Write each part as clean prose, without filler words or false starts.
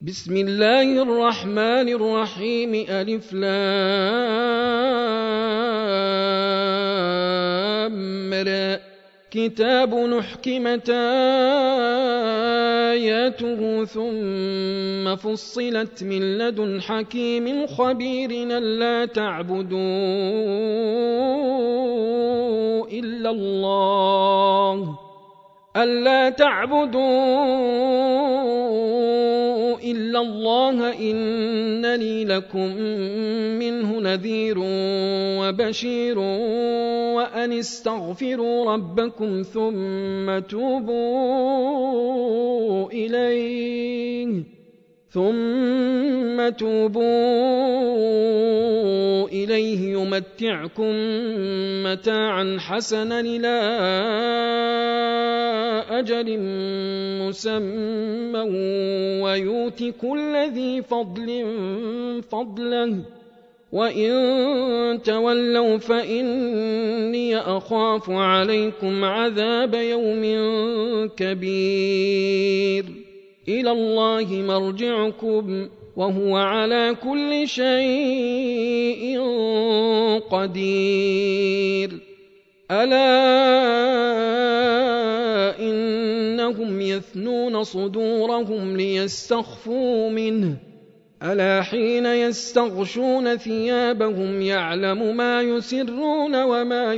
بسم الله الرحمن الرحيم ألف لام را كتاب نحكمت آياته ثم فصلت من لدن حكيم خبير ألا تعبدوا إلا الله إنني لكم منه نذير وبشير وأن استغفروا ربكم ثم توبوا إليه يمتعكم متاعا حسنا إلى أجل مسمى ويؤت كل ذي فضل فضله وإن تولوا فإني أخاف عليكم عذاب يوم كبير إلى الله مرجعكم وهو على كل شيء قدير ألا إنهم يثنون صدورهم ليستخفوا منه ألا حين يستغشون ثيابهم يعلم ما يسرون وما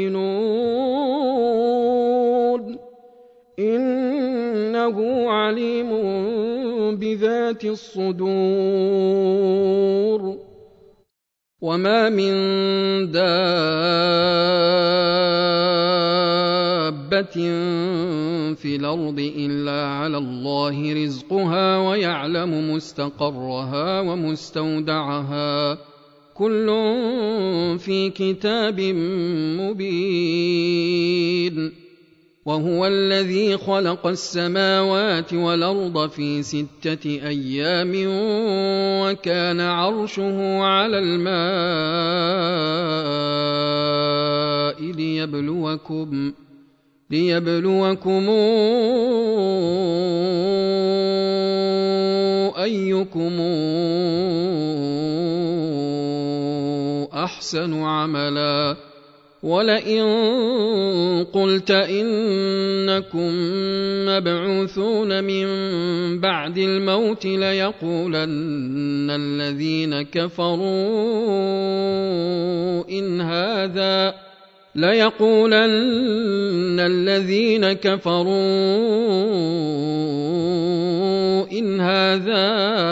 يعلنون إنه عليم بذات الصدور وما من دابة في الأرض إلا على الله رزقها ويعلم مستقرها ومستودعها كل في كتاب مبين وهو الذي خلق السماوات والأرض في 6 أيام وكان عرشه على الماء ليبلوكم أيكم أحسن عملا ولئن قلت إنكم مبعوثون من بعد الموت ليقولن الذين كفروا إن هذا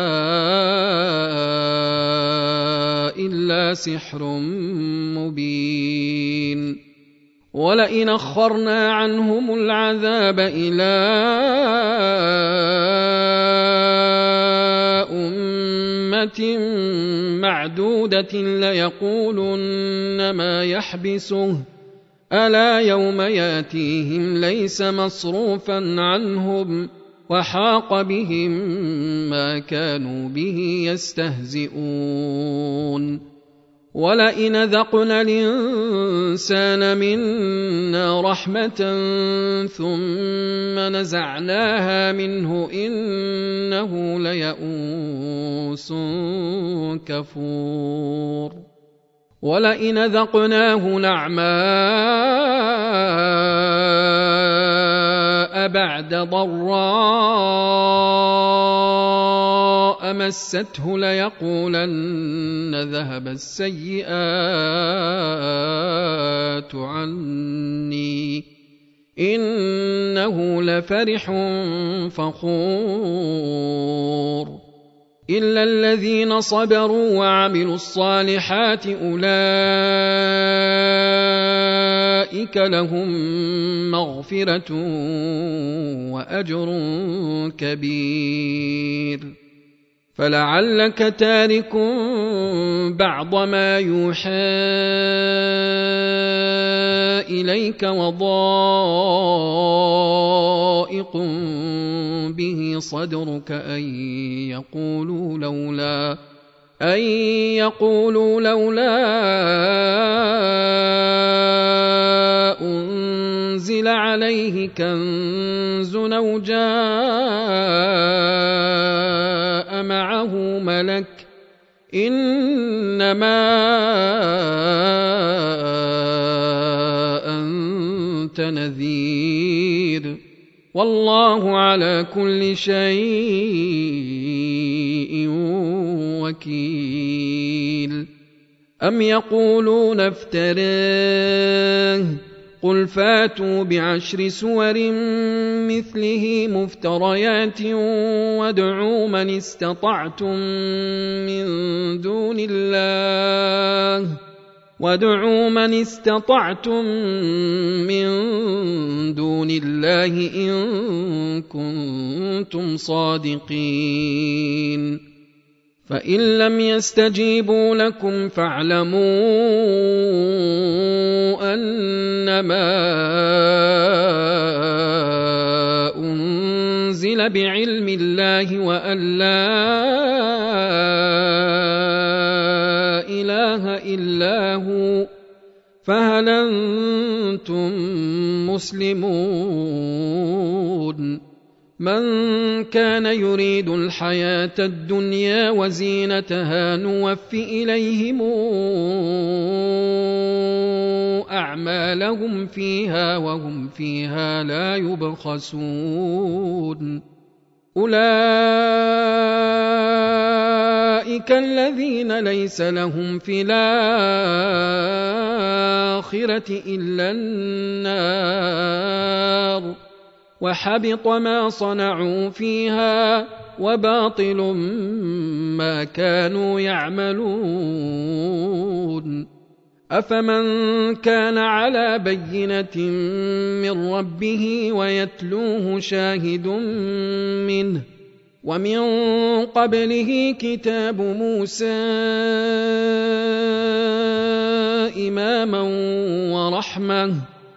إلا سحر مبين ولئن أخرنا عنهم العذاب إلى أمة معدودة ليقولن ما يحبسه ألا يوم ياتيهم ليس مصروفا عنهم وحاق بهم ما كانوا به يستهزئون ولئن ذقنا الإنسان منا رحمة ثم نزعناها منه إنه ليئوس كفور ولئن ذقناه نعماء بعد ضراء مسته ليقولن ذهب السيئات عني إنه لفرح فخور إلا الذين صبروا وعملوا الصالحات أولئك لهم مغفرة وأجر كبير فلعلك تارك بعض ما يوحى إليك وضائق به صدرك أن يقولوا لولا أنزل عليه كنز أو جاء معه ملك إنما أنت نذير والله على كل شيء وكيل أم يقولون افتراه قل فاتوا بعشر سور مثله مفتريات وادعوا من استطعتم من دون الله إن كنتم صادقين فإن لم يستجيبوا لكم فاعلموا أنما أنزل بعلم الله وأن لا إله إلا هو فهل أنتم مسلمون من كان يريد الحياة الدنيا وزينتها نوف إليهم أعمالهم فيها وهم فيها لا يبخسون أولئك الذين ليس لهم في الآخرة إلا النار وحبط ما صنعوا فيها وباطل ما كانوا يعملون أفمن كان على بينة من ربه ويتلوه شاهد منه ومن قبله كتاب موسى إماما ورحمة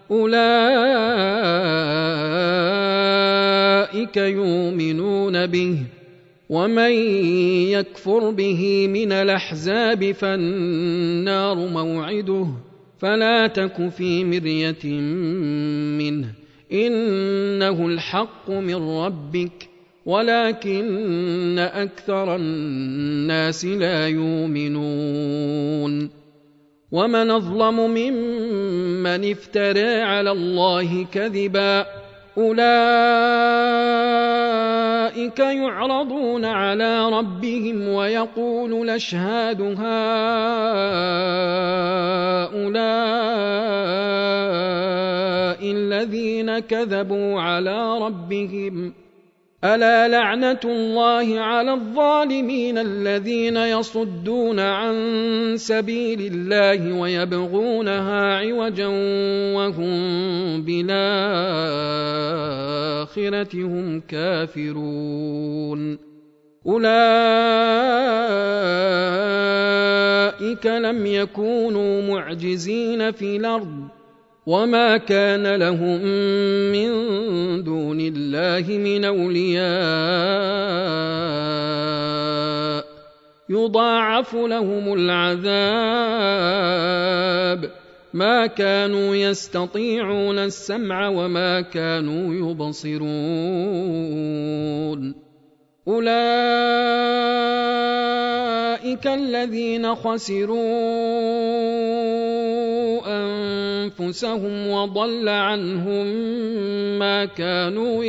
أولئك يؤمنون به ومن يكفر به من الأحزاب فالنار موعده فلا تك في مرية منه إنه الحق من ربك ولكن أكثر الناس لا يؤمنون ومن أظلم ممن افترى على الله كذبا أولئك يعرضون على ربهم ويقول الأشهاد هؤلاء الذين كذبوا على ربهم ألا لعنة الله على الظالمين الذين يصدون عن سبيل الله ويبغونها عوجا وهم بالآخرة هم كافرون أولئك لم يكونوا معجزين في الأرض وما كان لهم من دون الله من أولياء يضاعف لهم العذاب ما كانوا يستطيعون السمع وما كانوا يبصرون أولئك الذين خسروا أنفسهم وضل عنهم ما كانوا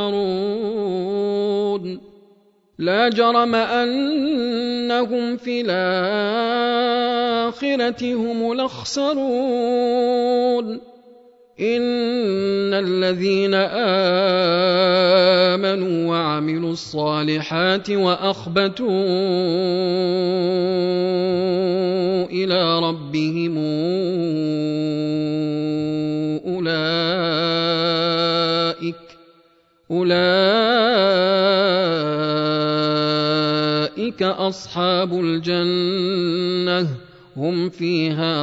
يفترون لا جرم أنهم في الآخرة هم الأخسرون إن الذين آمنوا وعملوا الصالحات وأخبتوا إلى ربهم أولئك أصحاب الجنة هم فيها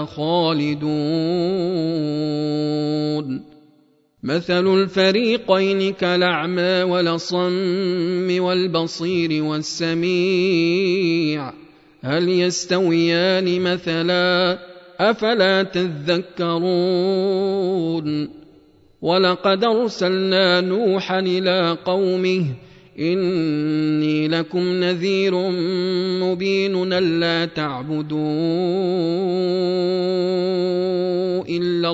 خالدون مثل الفريقين كالأعمى والأصم والبصير والسميع هل يستويان مثلا أفلا تذكرون ولقد أرسلنا نوحا إلى قومه إني لكم نذير مبين ألا تعبدوا إلا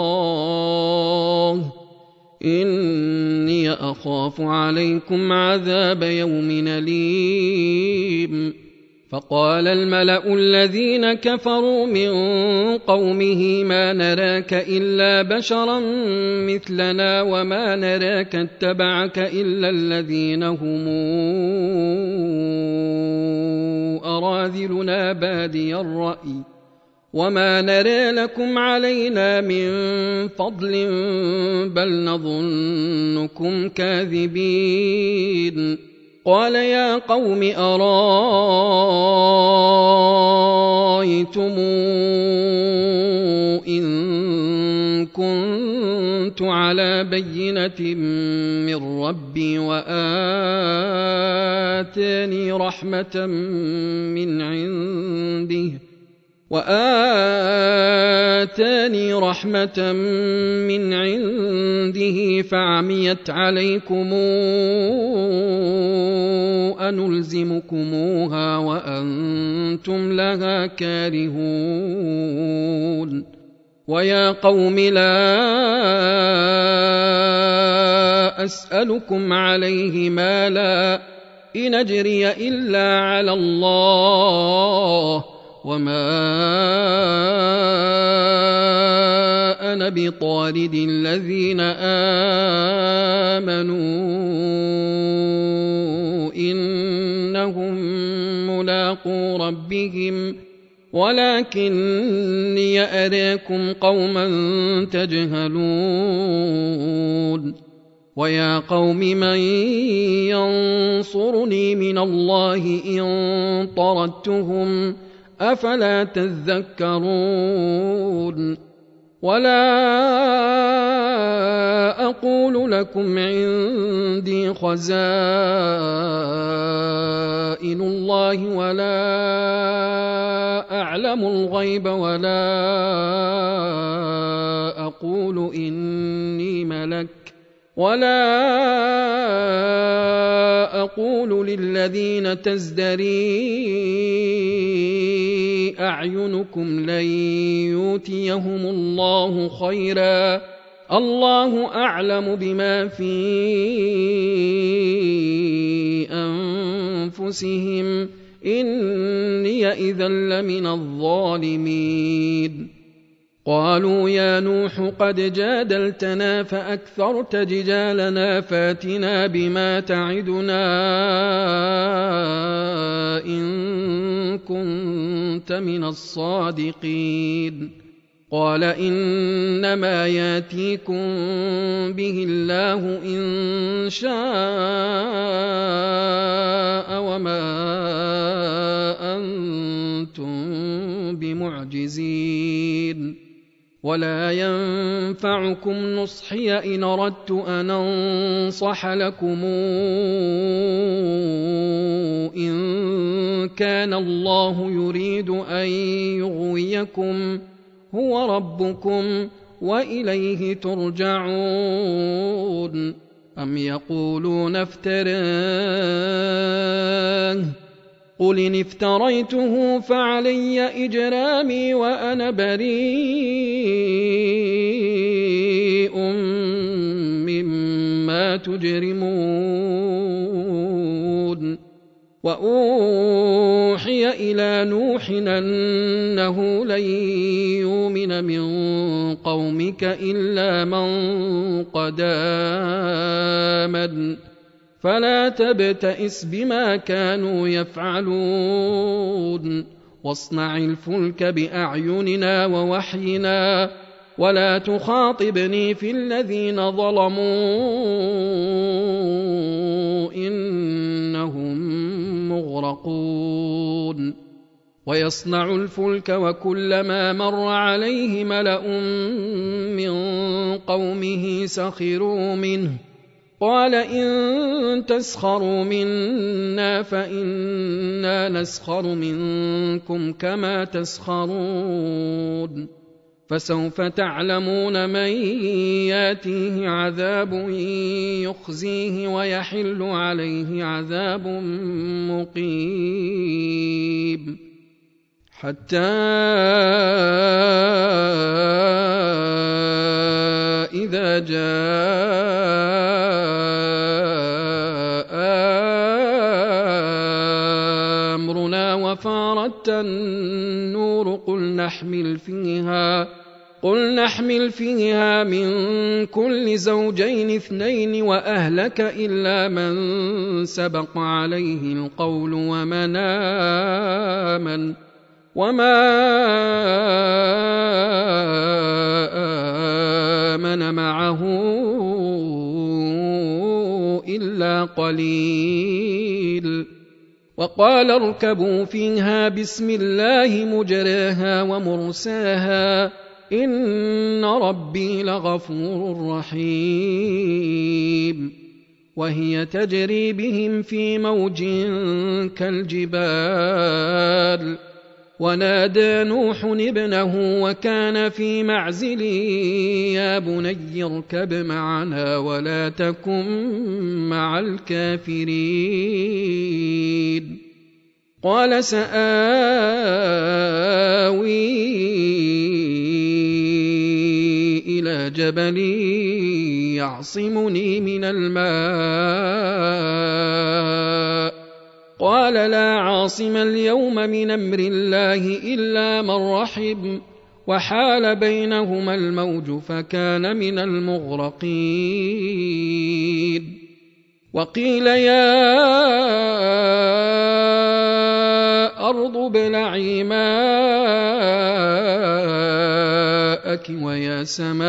الله إني أخاف عليكم عذاب يوم أليم فقال الملأ الذين كفروا من قومه ما نراك إلا بشرا مثلنا وما نراك اتبعك إلا الذين هم أراذلنا بادي الرأي وما نرى لكم علينا من فضل بل نظنكم كاذبين قال يا قوم أرأيتم إن كنت على بينة من ربي وآتاني رحمة من عنده فعميت عليكم أنلزمكموها وأنتم لها كارهون ويا قوم لا أسألكم عليه مالا إن أجري إلا على الله وما أنا بطارد الذين آمنوا إنهم ملاقو ربهم ولكني أراكم قوما تجهلون ويا قوم من ينصرني من الله إن طردتهم أفلا تذكرون ولا أقول لكم عندي خزائن الله ولا أعلم الغيب ولا أقول إني ملك ولا أقول للذين تزدري أعينكم لن يؤتيهم الله خيرا الله أعلم بما في أنفسهم إني إذا لمن الظالمين قالوا يا نوح قد جادلتنا فأكثرت جدالنا فاتنا بما تعدنا إن كنت من الصادقين قال إنما ياتيكم به الله إن شاء وما أنتم بمعجزين ولا ينفعكم نصحي إن أردت أن أنصح لكم إن كان الله يريد أن يغويكم هو ربكم وإليه ترجعون أم يقولون افتراه قل إن افتريته فعلي إجرامي وأنا بريء مما تجرمون وأوحي إلى نوح أنه لن يؤمن من قومك إلا من قد آمن فلا تبتئس بما كانوا يفعلون واصنع الفلك بأعيننا ووحينا ولا تخاطبني في الذين ظلموا إنهم مغرقون ويصنع الفلك وكلما مر عليه ملأ من قومه سخروا منه قال إن تسخروا منا فإنا نسخر منكم كما تسخرون فسوف تعلمون من ياتيه عذاب يخزيه ويحل عليه عذاب مقيم. حتى إذا جاء أمرنا وفارت النور قل نحمل فيها من كل زوجين 2 وأهلك إلا من سبق عليه القول وما آمن معه إلا قليل. وقال اركبوا فيها بسم الله مجراها ومرساها إن ربي لغفور رحيم. وهي تجري بهم في موج كالجبال ونادى نوح ابنه وكان في معزل يا بني اركب معنا ولا تكن مع الكافرين. قال سآوي إلى جبل يعصمني من الماء قال لا عاصم اليوم من أمر الله إلا من رحم وحال بينهما الموج فكان من المغرقين. وقيل يا أرض ابلعي ماءك ويا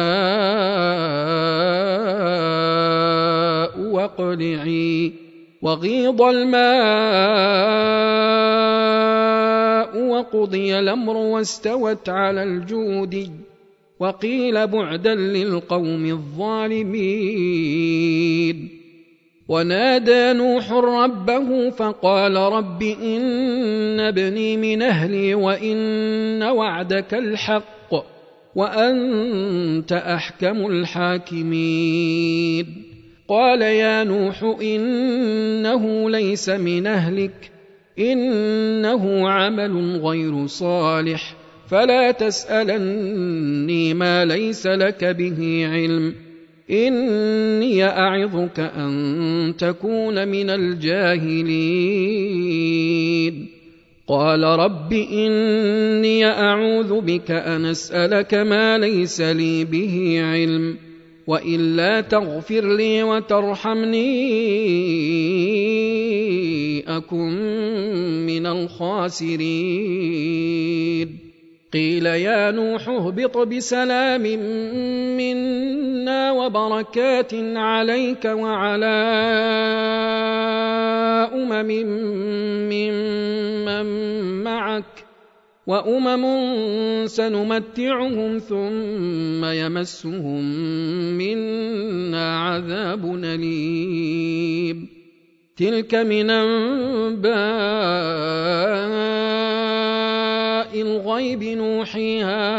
سماء واقلعي وغيض الماء وقضي الأمر واستوت على الجودي وقيل بعدا للقوم الظالمين. ونادى نوح ربه فقال رب إن ابني من أهلي وإن وعدك الحق وأنت أحكم الحاكمين. قال يا نوح إنه ليس من أهلك إنه عمل غير صالح فلا تسألني ما ليس لك به علم إني أعظك أن تكون من الجاهلين. قال رب إني أعوذ بك أن أسألك ما ليس لي به علم وإلا تغفر لي وترحمني أكن من الخاسرين. قيل يا نوح اهبط بسلام منا وبركات عليك وعلى ممن معك وأمم سنمتعهم ثم يمسهم منا عذاب أليم. تلك من أنباء الغيب نوحيها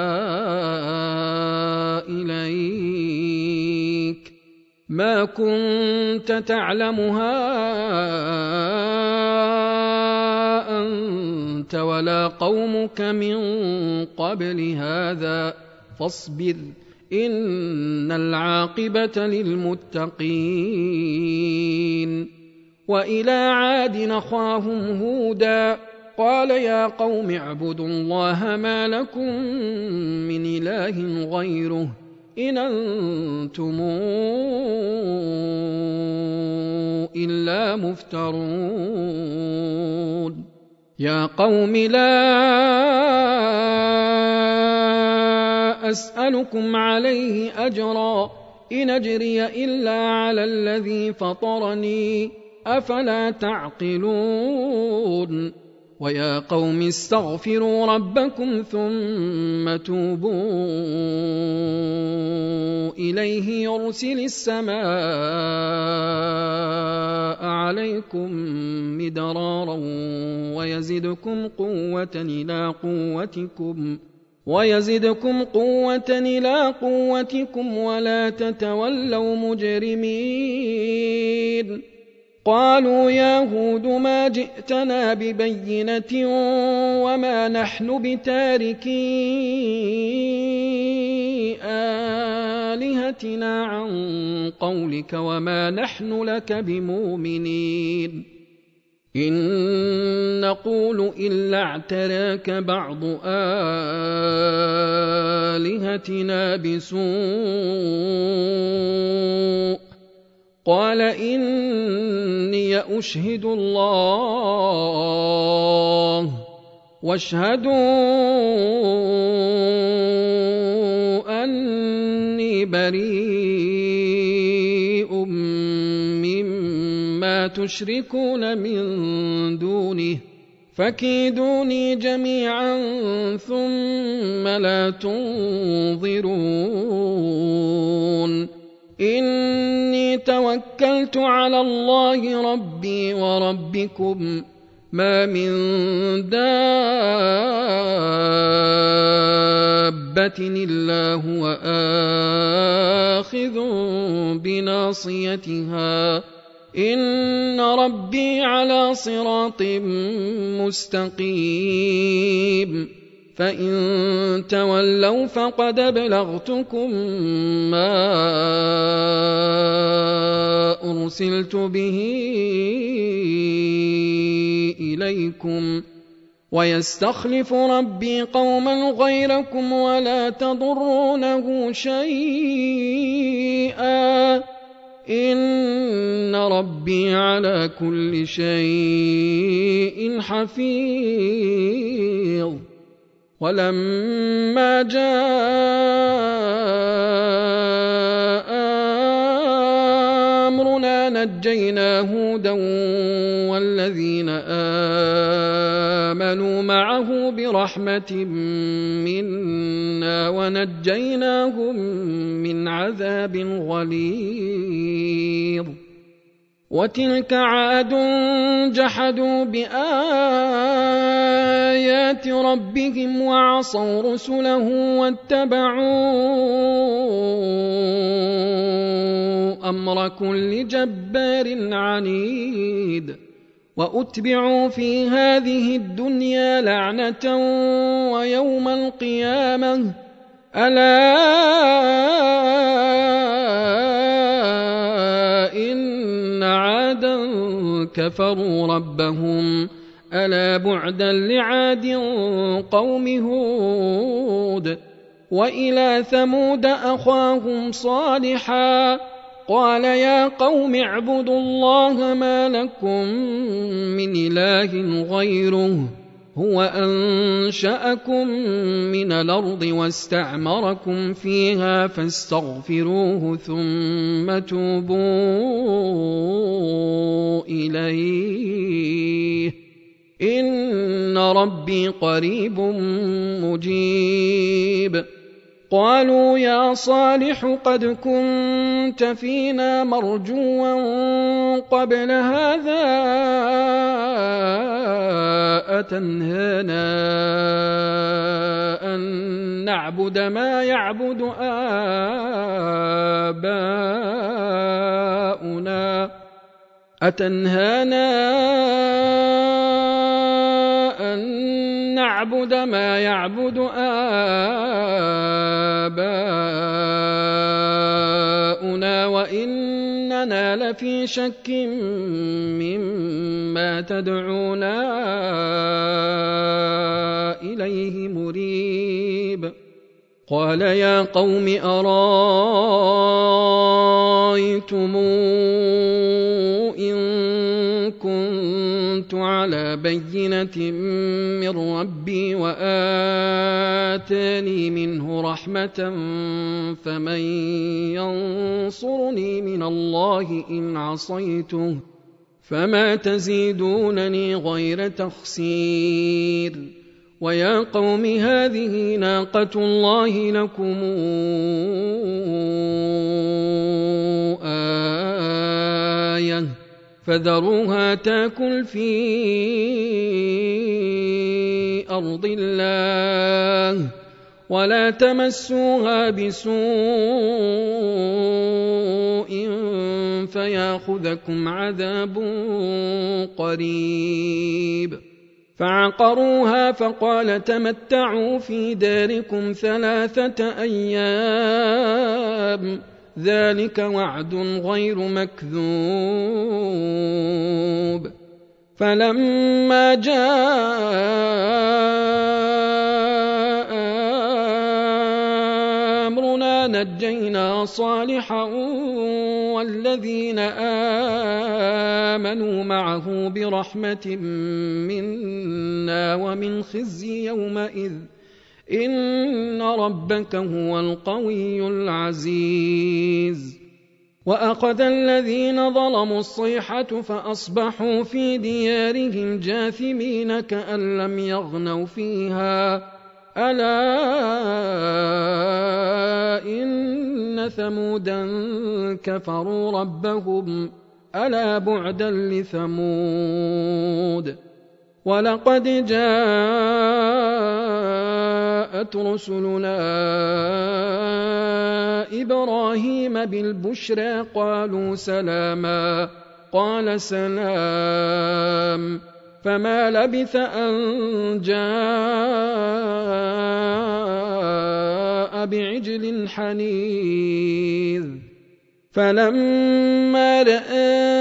إليك ما كنت تعلمها أنت ولا قومك من قبل هذا فاصبر إن العاقبة للمتقين. وإلى عاد أخاهم هودا قال يا قوم اعبدوا الله ما لكم من إله غيره إن أنتم إلا مفترون. يا قوم لا أسألكم عليه أجرا إن أجري إلا على الذي فطرني أفلا تعقلون. ويا قوم استغفروا ربكم ثم توبوا إليه يرسل السماء عليكم مدرارا ويزدكم قوة إلى قوتكم ويزدكم قوة إلى قوتكم ولا تتولوا مجرمين. قالوا يا هود ما جئتنا ببينة وما نحن بتاركي آلهتنا عن قولك وما نحن لك بمؤمنين. إن نقول إلا اعتراك بعض آلهتنا بسوء. قال إني أشهد الله واشهدوا أني بريء مما تشركون من دونه فكيدوني جميعا ثم لا تنظرون. إني توكلت على الله ربي وربكم ما من دابة إلا هو آخذ بناصيتها إن ربي على صراط مستقيم. فإن تولوا فقد أبلغتكم ما أرسلت به إليكم ويستخلف ربي قوما غيركم ولا تضرونه شيئا إن ربي على كل شيء حفيظ. ولما جاء أمرنا نجينا هودا والذين آمنوا معه برحمة منا ونجيناهم من عذاب غليظ. وتلك عاد جحدوا بآيات ربهم وعصوا رسله واتبعوا أمر كل جبار عنيد. وأتبعوا في هذه الدنيا لعنة ويوم القيامة ألا إن عادا كفروا ربهم ألا بعدا لعاد قوم هود. وإلى ثمود أخاهم صالحا قال يا قوم اعبدوا الله ما لكم من إله غيره هو أنشأكم من الأرض واستعمركم فيها فاستغفروه ثم توبوا إليه إن ربي قريب مجيب. قالوا يا صالح قد كنت فينا مرجوا قبل هذا أتنهانا أن نعبد ما يعبد آباؤنا نعبد ما يعبد آباؤنا وإننا لفي شك مما تدعونا إليه مريب. قال يا قوم أرايتم إن كنت على بينة من ربي وآتاني منه رحمة فمن ينصرني من الله إن عصيته فما تزيدونني غير تخسير. ويا قوم هذه ناقة الله لكم آية فذروها تاكل في أرض الله ولا تمسوها بسوء فياخذكم عذاب قريب. فعقروها فقال تمتعوا في داركم 3 أيام ذلك وعد غير مكذوب. فلما جاء أمرنا نجينا صالحا والذين آمنوا معه برحمة منا ومن خزي يومئذ إن ربك هو القوي العزيز. وأخذ الذين ظلموا الصيحة فأصبحوا في ديارهم جاثمين كأن لم يغنوا فيها ألا إن ثمودا كفروا ربهم ألا بعدا لثمود. ولقد جاءت رسلنا إبراهيم بالبشرى قالوا سلاما قال سلام فما لبث أن جاء بعجل حنيذ. فلما رأى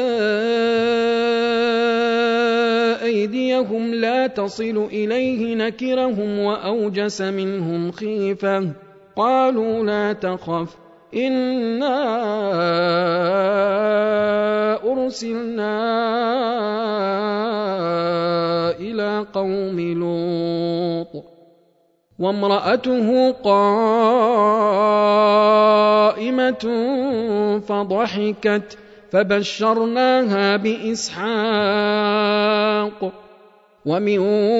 أيديهم لا تصل إليه نكرهم وأوجس منهم خيفة قالوا لا تخف إنا أرسلنا إلى قوم لوط وامرأته قائمة فضحكت فبشرناها بإسحاق ومن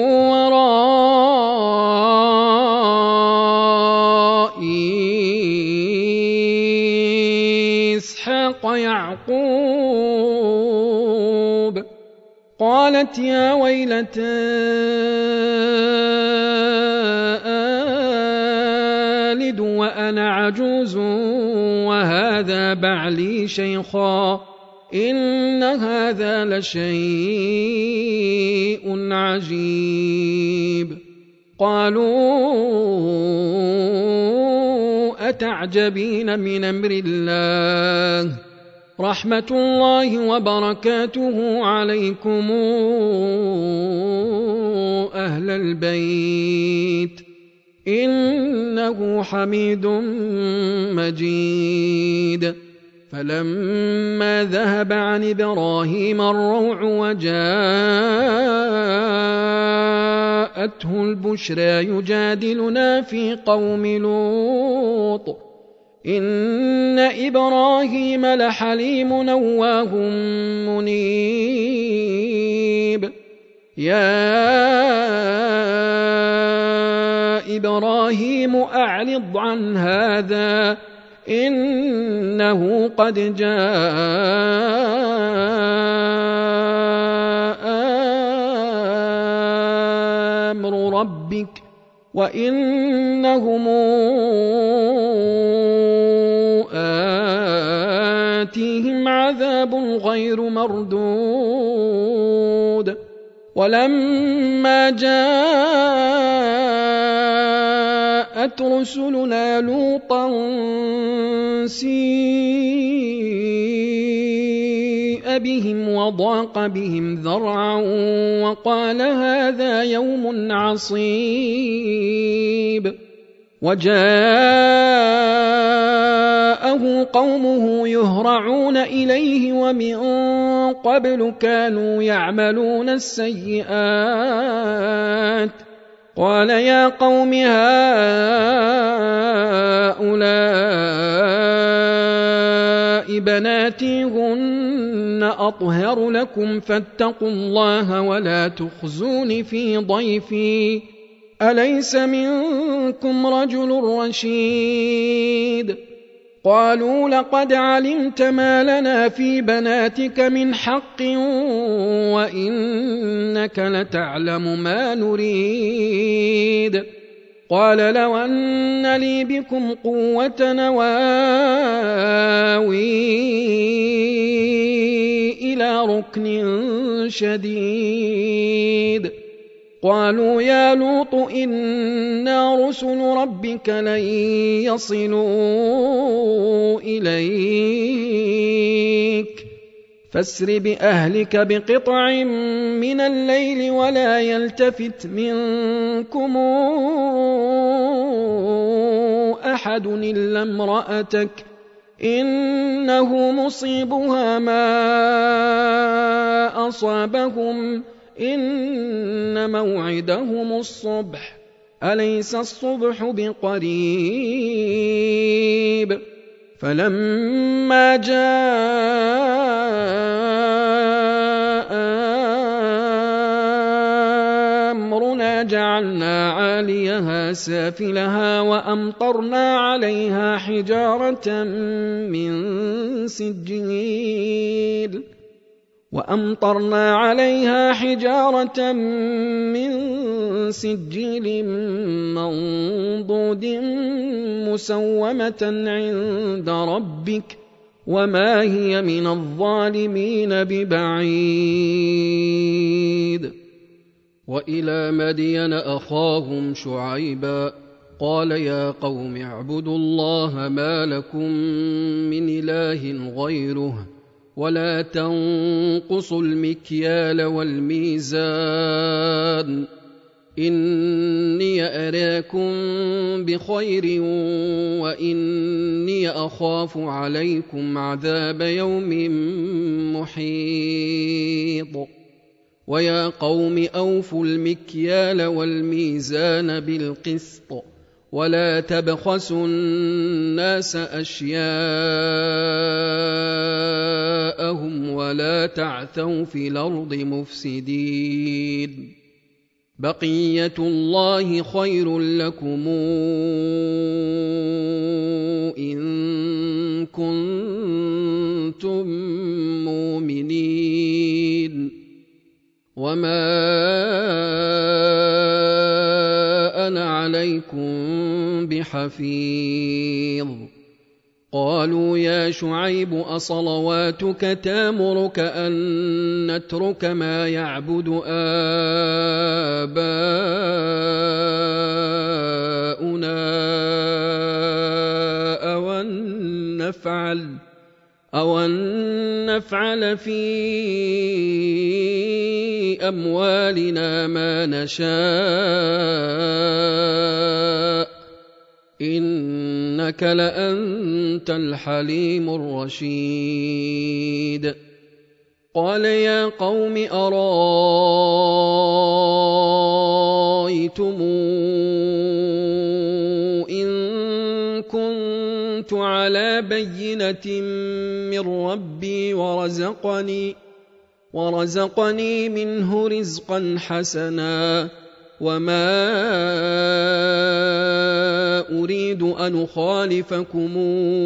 وراء إسحاق يعقوب. قالت يا ويلتى آلد وأنا عجوز وهذا بعلي شيخا إن هذا لشيء عجيب. قالوا أتعجبين من أمر الله رحمة الله وبركاته عليكم أهل البيت إنه حميد مجيد. فلما ذهب عن إبراهيم الروع وجاءته البشرى يجادلنا في قوم لوط إن إبراهيم لحليم أواه منيب. يا إبراهيم أعرض عن هذا إنه قد جاء أمر ربك وإنهم آتيهم عذاب غير مردود. ولما جاءت رسلنا لوطا سيء بهم وضاق بهم ذرعا وقال هذا يوم عصيب. وجاءه قومه يهرعون إليه ومن قبل كانوا يعملون السيئات قال يا قوم هؤلاء بناتي هن أطهر لكم فاتقوا الله ولا تخزون في ضيفي أليس منكم رجل رشيد. قالوا لقد علمت ما لنا في بناتك من حق وإنك لتعلم ما نريد. قال لو أن لي بكم قوة نواوي إلى ركن شديد. قالوا يا لوط إنا رسل ربك لن يصلوا إليك فاسر بأهلك بقطع من الليل ولا يلتفت منكم أحد إلا امرأتك إنه مصيبها ما أصابهم إن موعدهم الصبح أليس الصبح بقريب. فلما جاء أمرنا جعلنا عاليها سافلها وأمطرنا عليها حجارة من سجيل منضود مسومة عند ربك وما هي من الظالمين ببعيد. وإلى مدين أخاهم شعيبا قال يا قوم اعبدوا الله ما لكم من إله غيره ولا تنقصوا المكيال والميزان إني أراكم بخير وإني أخاف عليكم عذاب يوم محيط. ويا قوم أوفوا المكيال والميزان بالقسط ولا تبخسوا الناس أشياءهم ولا تعثوا في الأرض مفسدين. بقية الله خير لكم إن كنتم مؤمنين وما أنا عليكم بحفيظ. قالوا يا شعيب أصلواتك تامرك أن نترك ما يعبد آباؤنا أو أن نفعل في أموالنا ما نشاء إنك لأنت الحليم الرشيد. قال يا قوم أرأيتم إن كنت على بينة من ربي ورزقني منه رزقا حسنا وما أريد أن أخالفكم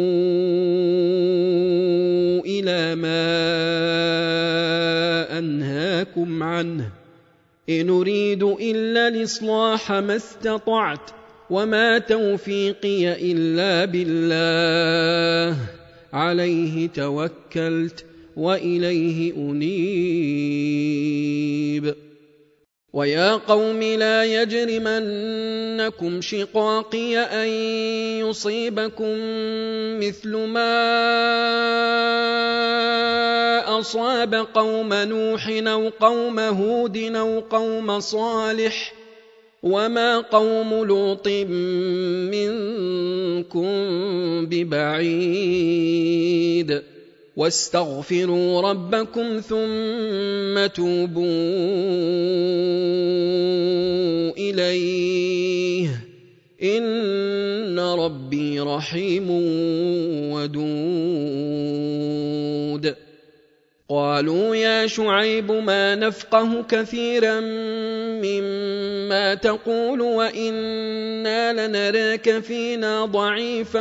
إلى ما أنهاكم عنه إن أريد إلا الإصلاح ما استطعت وما توفيقي إلا بالله عليه توكلت وإليه أنيب. ويا قوم لا يجرمنكم شقاقي أن يصيبكم مثل ما أصاب قوم نوح أو قوم هود أو قوم صالح وما قوم لوط منكم ببعيد. واستغفروا ربكم ثم توبوا إليه إن ربي رحيم ودود. قالوا يا شعيب ما نفقه كثيرا مما تقول وإنا لنراك فينا ضعيفا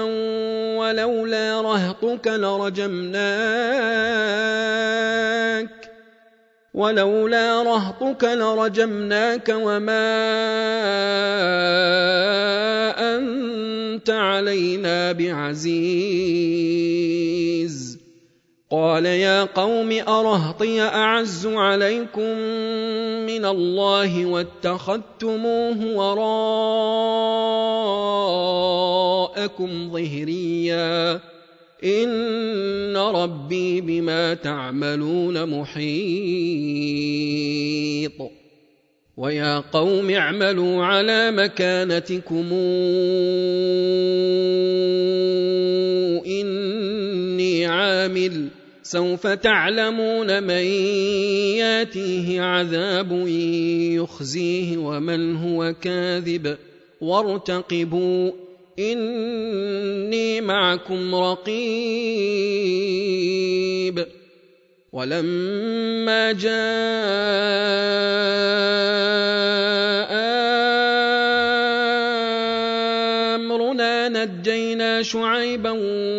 ولولا رهطك لرجمناك وما أنت علينا بعزيز. قال يا قوم أرهطي أعز عليكم من الله واتخذتموه وراءكم ظهريا إن ربي بما تعملون محيط. ويا قوم اعملوا على مكانتكم إني عامل سوف تعلمون من ياتيه عذاب يخزيه ومن هو كاذب وارتقبوا إني معكم رقيب. ولما جاء أمرنا نجينا شعيبا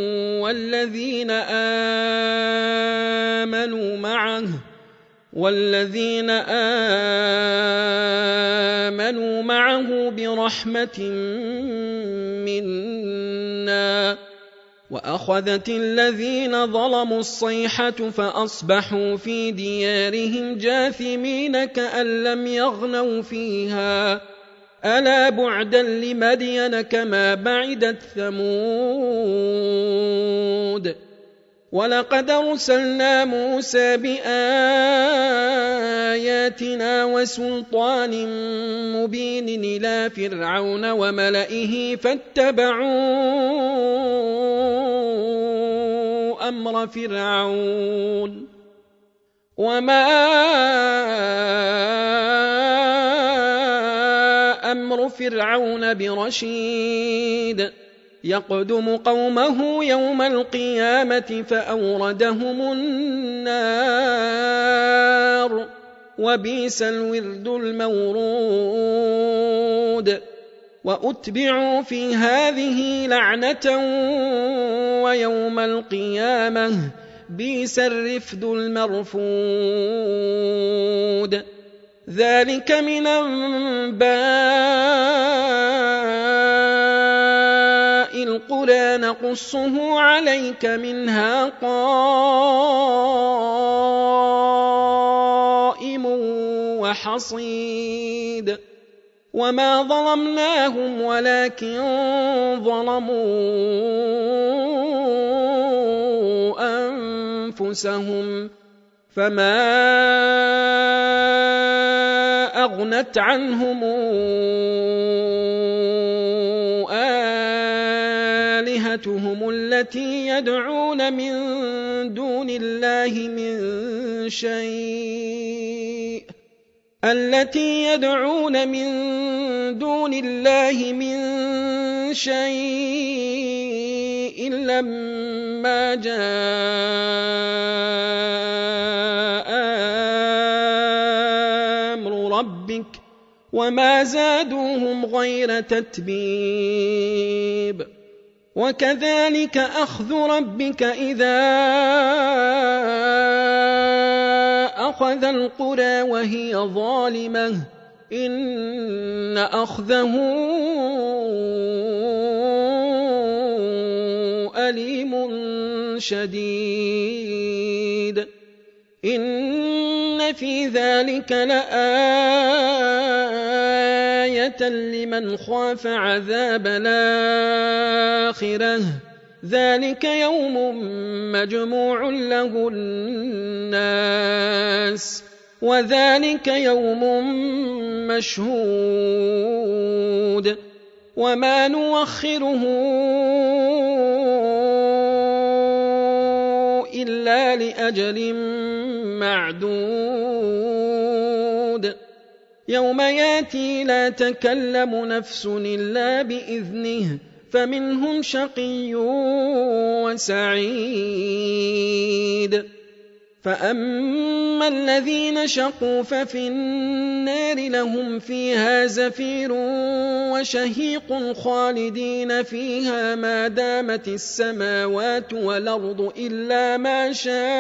والذين آمنوا معه برحمة منا وأخذت الذين ظلموا الصيحة فأصبحوا في ديارهم جاثمين كأن لم يغنوا فيها ألا بعدا لمدين كما بعدت ثمود. ولقد أرسلنا موسى بآياتنا وسلطان مبين إلى فرعون وملئه فاتبعوا أمر فرعون وما أمر فرعون برشيد يقدم قومه يوم القيامة فأوردهم النار وبئس الورد المورود. وأتبعوا في هذه لعنة ويوم القيامة بئس الرفد المرفود. ذلك من أنباء القرى نقصه عليك منها قائم وحصيد. وما ظلمناهم ولكن ظلموا أنفسهم فما أغنت عنهم آلهتهم التي يدعون من دون الله من شيء لما جاء أمر ربك وما زادوهم غير تتبيب. وكذلك أخذ ربك إذا أخذ القرى وهي ظالمة إن أخذه أليم شديد. إن في ذلك لآية لمن خاف عذاب الآخرة ذلك يوم مجموع له الناس وذلك يوم مشهود وما نوخره إلا لأجل معدود. يوم ياتي لا تكلم نفس إلا بإذنه فمنهم شقي وسعيد. فأما الذين شقوا ففي النار لهم فيها زفير وشهيق خالدين فيها ما دامت السماوات والأرض إلا ما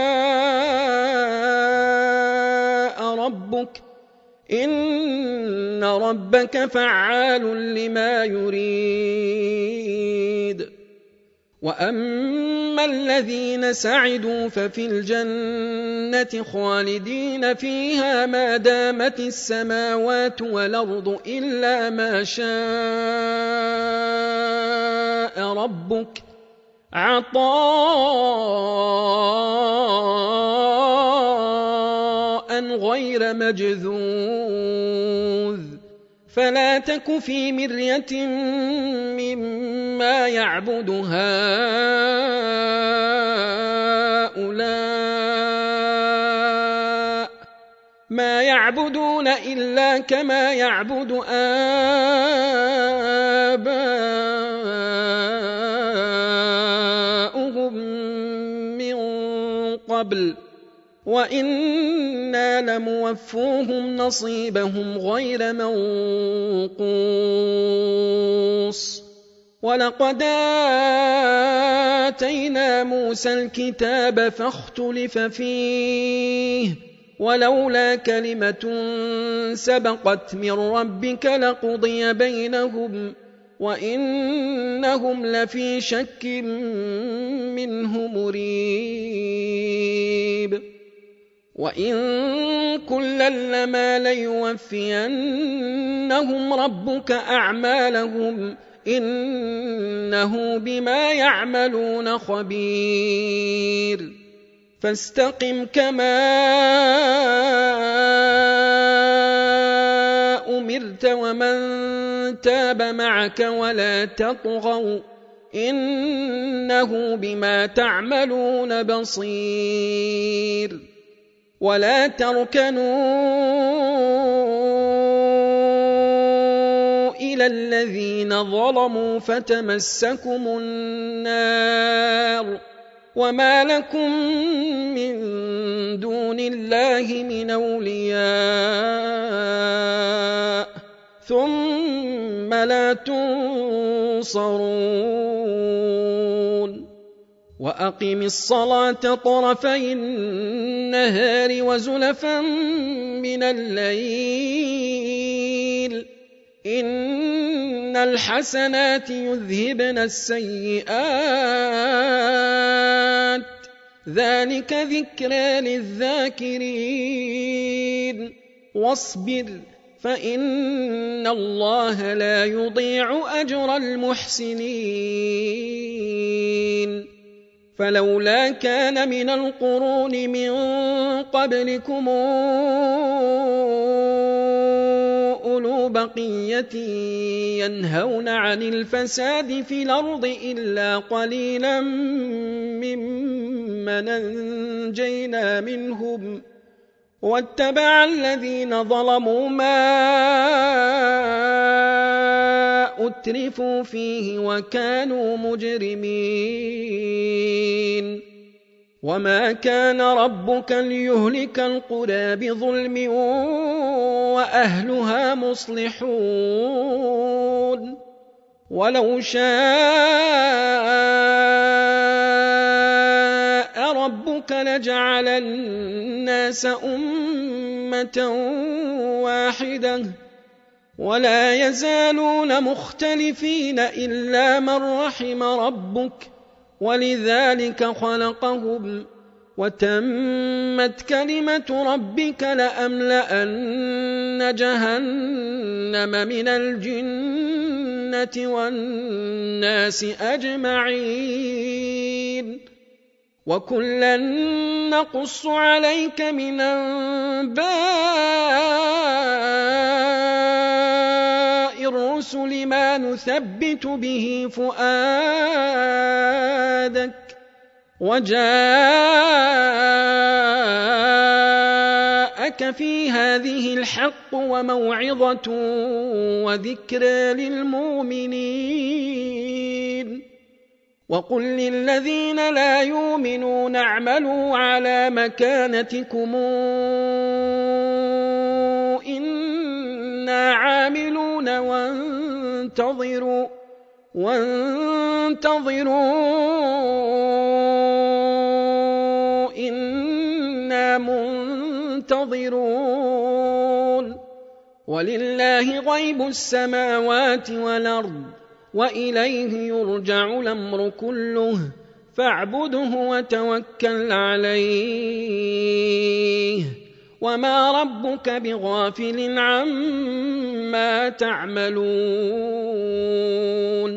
شاء ربك إن ربك فعال لما يريد. وأما الذين سعدوا ففي الجنة خالدين فيها ما دامت السماوات والأرض إلا ما شاء ربك عطاء غير مجذوذ. فلا تك في مرية مما يعبد هؤلاء ما يعبدون إلا كما يعبد آباؤهم من قبل وإنا لموفوهم نصيبهم غير منقوص. ولقد آتينا موسى الكتاب فاختلف فيه ولولا كلمة سبقت من ربك لقضي بينهم وإنهم لفي شك منه مريب. وإن كلا لما ليوفينهم ربك أعمالهم إنه بما يعملون خبير. فاستقم كما أمرت ومن تاب معك ولا تطغوا إنه بما تعملون بصير. ولا تركنوا إلى الذين ظلموا فتمسكم النار وما لكم من دون الله من أولياء ثم لا تنصرون. وأقم الصلاة طرفي النهار وزلفا من الليل إن الحسنات يذهبن السيئات ذلك ذكرى للذاكرين. واصبر فإن الله لا يضيع أجر المحسنين. فلولا كان من القرون من قبلكم أولو بقية ينهون عن الفساد في الأرض إلا قليلا ممن أنجينا منهم واتبع الذين ظلموا ما أترفوا فيه وكانوا مجرمين. وما كان ربك ليهلك القرى بظلم وأهلها مصلحون. ولو شاء ربك لجعل الناس أمة واحدة ولا يزالون مختلفين إلا من رحم ربك ولذلك خلقهم وتمت كلمة ربك لأملأن جهنم من الجنة والناس أجمعين. وكلا نقص عليك من أنباء الرسل ما نثبت به فؤادك وجاءك في هذه الحق وموعظة وذكرى للمؤمنين. وقل للذين لا يؤمنون اعملوا على مكانتكم إنا عاملون وانتظروا إنا منتظرون ولله غيب السماوات والأرض وإليه يرجع الأمر كله فاعبده وتوكل عليه وما ربك بغافل عما تعملون